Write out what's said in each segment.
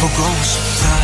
보고 싶다.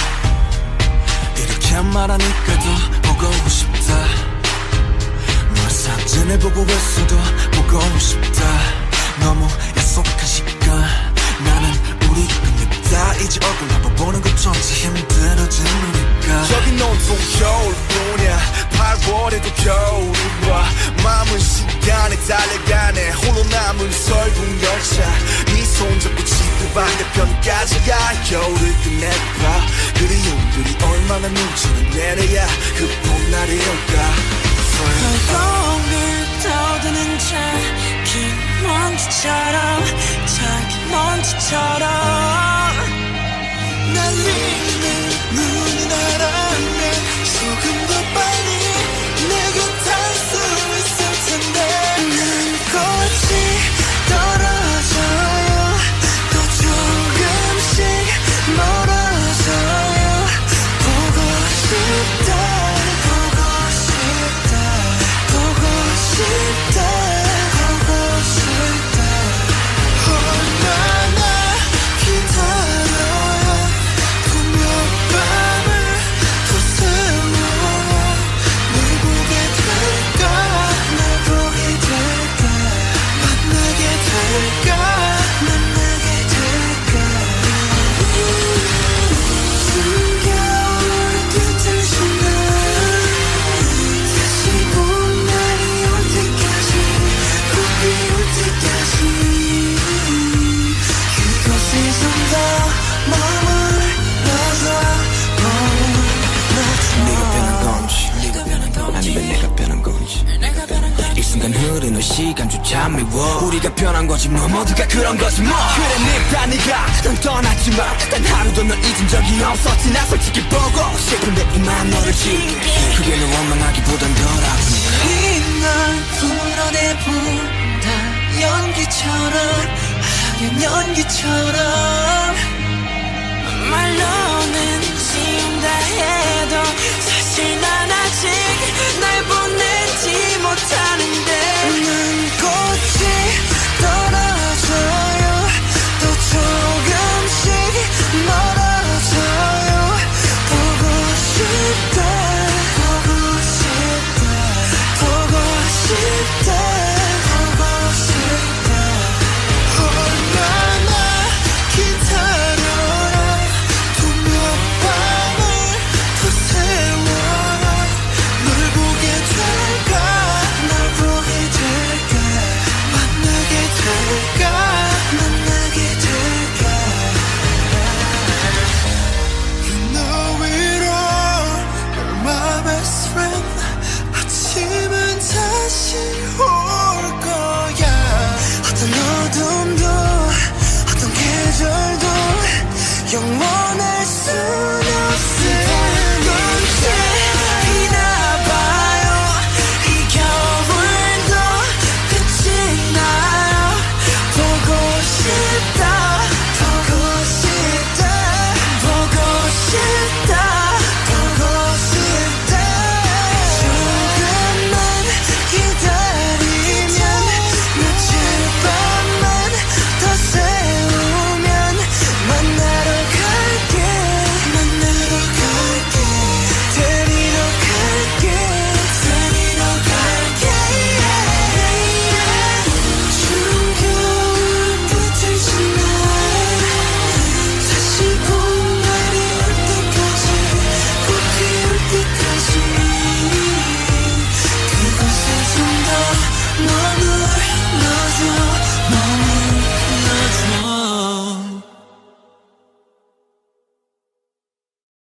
이렇게 말하니까 더 보고 싶다. 널 사진을 보고 있어도 보고 싶다. 너무 약속한 시간 나는 우리 끝냈다. 이제 얼굴 한번 보는 것조차 힘들어지니까. 여긴 온통 겨울뿐이야. 8월에도 겨울이 와. 마음은 시간에 달려가네. 홀로 남은 설국 열차. 네 손잡고 지구 반대편까지야. 겨울을 끝내봐. 그리움들이 얼마나 눈치를 내려야 그 봄날이 올까. 거울을 떠드는 작은 먼지처럼 작은 먼지처럼 날리는 눈이 나라면 조금 더 빨리 내 곁에 할 수 있을 텐데. 난 꽃이 떨어져요. 또 조금씩 멀어져요. 보고 싶다. 얼마나 기다려야 또 몇 밤을 더 세워야 널 보게 될까. 날 보게 될까. 만나게 될까. 만나게 될까. 숨겨올 듯한 순간 다시 봄날이 올 때까지 봄이 올 때까지 그곳에서 더 네가 변한 건지 아니면 내가 변한 건지 이 순간 흐르는 시간조차 미워. 우리가 변한 거지 뭐 모두가 그런 거지 뭐. 그래 늙다 네가 넌 떠났지만 단 하루도 널 잊은 적이 없었지. 나 솔직히 보고 싶은데 이만 너를 지울게. 그게 널 원망하기보단 덜 아프니까. 이날 풀어내본다. 연기처럼 하얀 연기처럼 말로